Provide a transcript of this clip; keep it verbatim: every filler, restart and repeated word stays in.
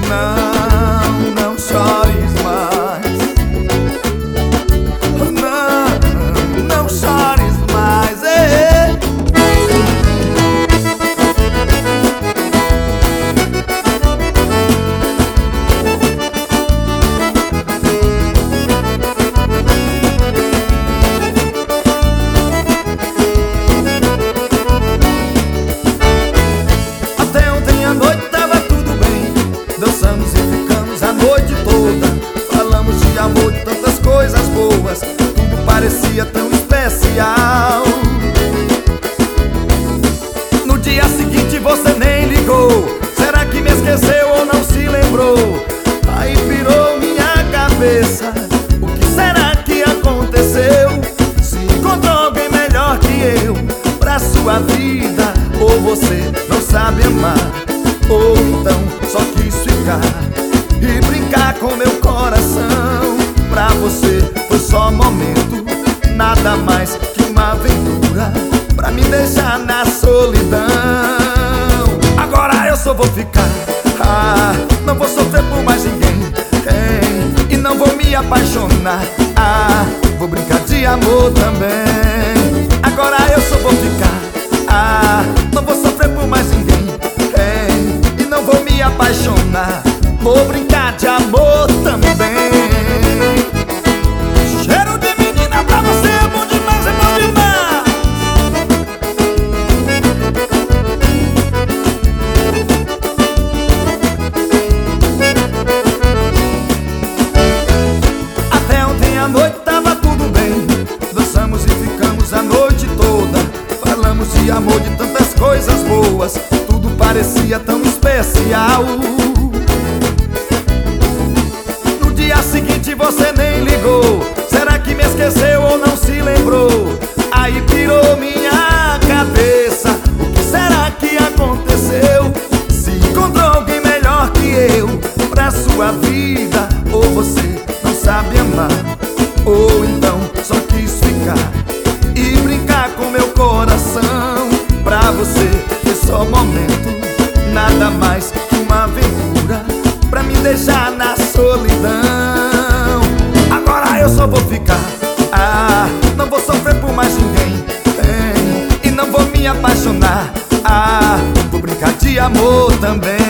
Não, não chores mais. Não, não chores mais. Ei. Até ontem à noite tava tudo bem. Dançamos e ficamos a noite toda. Falamos de amor, de tantas coisas boas. Tudo parecia tão especial. No dia seguinte você nem ligou. Será que me esqueceu ou não se lembrou? Aí pirou minha cabeça. O que será que aconteceu? Se encontrou alguém melhor que eu pra sua vida, ou você não sabe amar, ou então só quis ficar e brincar com meu coração. Pra você foi só momento, nada mais que uma aventura pra me deixar na solidão. Agora eu só vou ficar, ah, não vou sofrer por mais ninguém, hein, e não vou me apaixonar, ah, vou brincar de amor também. Agora eu só vou ficar, ah, não vou sofrer por mais ninguém, hein, e não vou me apaixonar, vou brincar de amor também. Cheiro de menina pra você é bom demais, é bom demais. Até ontem à noite tava tudo bem. Dançamos e ficamos a noite toda. Falamos de amor, de tantas coisas boas. Tudo parecia tão especial. No dia seguinte você nem ligou. Será que me esqueceu ou não se lembrou? Aí pirou minha cabeça. O que será que aconteceu? Se encontrou alguém melhor que eu pra sua vida, ou você não sabe amar, ou então só quis ficar e brincar com meu coração. Pra você foi só momento, nada mais que uma aventura pra me deixar na solidão. Agora eu só vou ficar, ah, não vou sofrer por mais ninguém, hein, e não vou me apaixonar, ah, vou brincar de amor também.